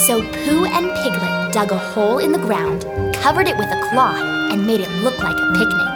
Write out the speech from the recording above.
So Pooh and Piglet dug a hole in the ground, covered it with a cloth, and made it look like a picnic.